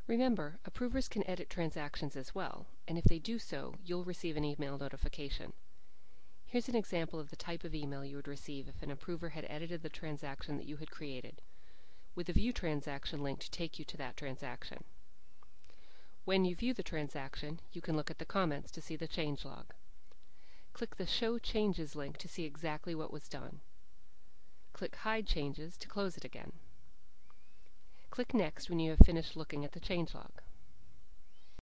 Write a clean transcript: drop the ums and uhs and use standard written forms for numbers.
Remember, approvers can edit transactions as well, and if they do so, you'll receive an email notification. Here's an example of the type of email you would receive if an approver had edited the transaction that you had created, with a View Transaction link to take you to that transaction. When you view the transaction, you can look at the comments to see the changelog. Click the Show Changes link to see exactly what was done. Click Hide Changes to close it again. Click Next when you have finished looking at the changelog.